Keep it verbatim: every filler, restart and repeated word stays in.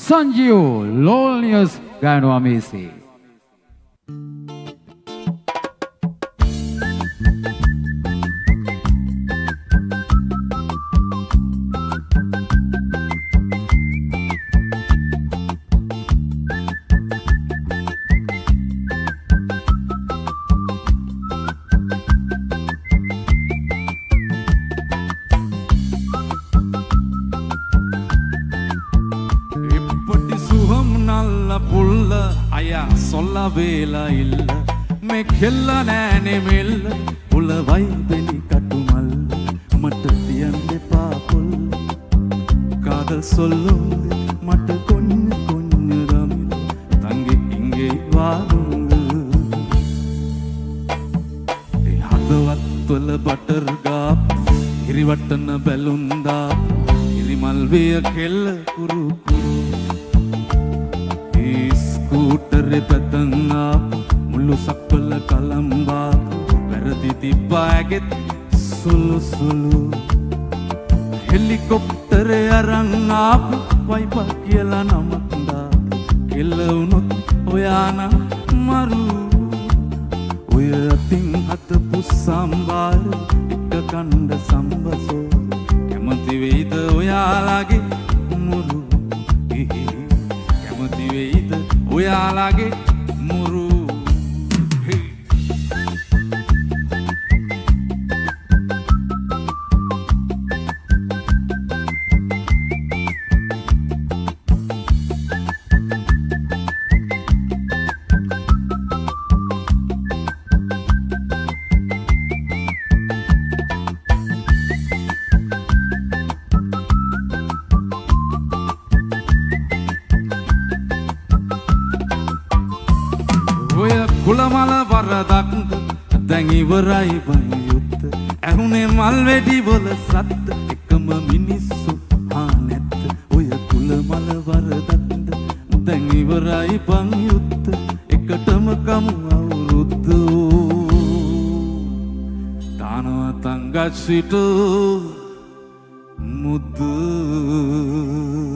Sanjiv Lolnius ගායන වමේසේ వేల ఇల్ల మెకెల్ల నేనే మెల్ల ఉలవై బెలి కట్టుమల్ల మట్ట తియందే పాపుల్ కాదల్ సొల్లు మట్ట కొన్న కొన్న రమిల తంగి ఇంగే వారుంగు ఏ హదవత్తుల బటర్ గా ఇరివట్టన బెలుందా ఇరి మల్వియ కెల్ల కురు కురు ඌටරෙ පැතන්නාපු මුළු සක්වල කළම්බාපු වැරදි තිබ්බාගෙත් සුළු සුළු හෙලිකොප්ටරේ අරන්ආපු වයිපා කියලා නමක්දා කෙල්ලවුනොත් ඔයානම් මරු ඔය අතින් හතපු සම්බාර එක කණ්ඩ සම්බසෝ කැමති වෙයිද ඔයාලගේ මුරු කැමති වෙයිද ඔයාලගේ මුරු කුලමල වරදක්ද දැන් ඉවරයි බං යුත්ත ඇහුනේ මල් වෙඩි වල සද්ද එකම මිනිස්සු හා නැත්ත ඔය කුලමල වරදක්ද දැන් ඉවරයි බං යුත්ත එකටම කමු අවුරුද්ද තානවා තංගත් සිට මුද්ද